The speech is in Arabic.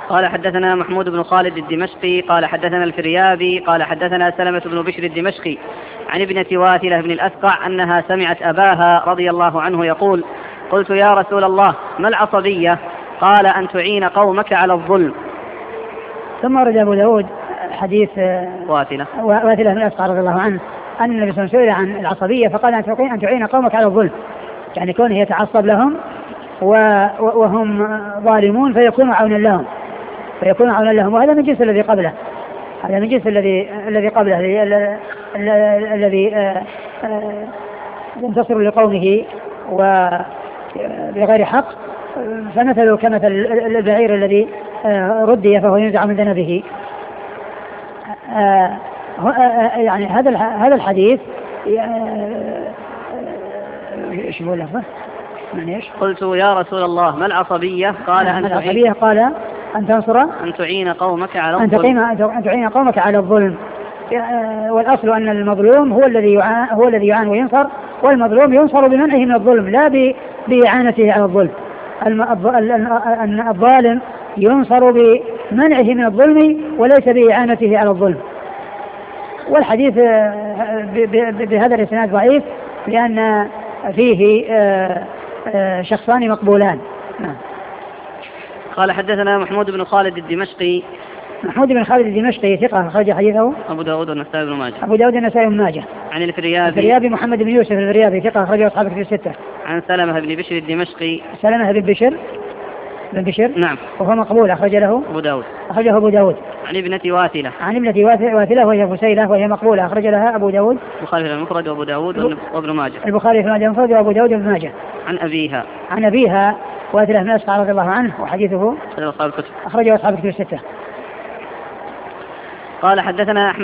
قال حدثنا محمود بن خالد الدمشقي قال حدثنا الفريابي قال حدثنا سلمة بن بشر الدمشقي عن ابنة واثلة بن الأسقع أنها سمعت أباها رضي الله عنه يقول: قلت يا رسول الله ما العصبية؟ قال: أن تعين قومك على الظلم. ثم ورد أبو داود حديث واثلة بن الأسقع رضي الله عنه أن النبي صلى الله عليه وسلم سئل عن العصبية فقال: أن تعين قومك على الظلم، يعني كونه يتعصب لهم وهم ظالمون فيكون عونا لهم، وهذا من جنس الذي قبله، هذا من جنس الذي قبله الذي ينتصر لقومه وبغير حق، فمثله كمثل البعير الذي ردي فهو ينزع من ذنبه. يعني هذا الحديث ايش يقول لفظه؟ قلت يا رسول الله ما العصبية؟ قال: أن تنصر أن تعين قومك على الظلم، أن تعين قومك على الظلم. والأصل أن المظلوم هو الذي يعان وينصر، والمظلوم ينصر بمنعه من الظلم لا بإعانته على الظلم. الظالم ينصر بمنعه من الظلم وليس بإعانته على الظلم. والحديث بهذا الإسناد ضعيف لأن فيه شخصان مقبولان. قال حدثنا محمود بن خالد الدمشقي. محمود بن خالد الدمشقي ثقة أخرج حديثه أبو داود والنسائي بن ماجه. عن الفريابي محمد بن يوسف الفريابي ثقة أخرجه أصحاب الكتب الستة. عن سلمة بن بشر الدمشقي. سلمة بن بشر نعم، وهو مقبول أخرجه أبو داود. عن ابنة واثلة. وهي فسيلة وهي مقبولة أخرج لها أبو داود. البخاري في المفرد وأبو داود وابن ماجه. البخاري في المفرد وأبو داود وابن ماجه. عن أبيها واثلة بن الأسقع رضي الله عنه وحديثه أخرجه أصحاب الكتب الستة. قال حدثنا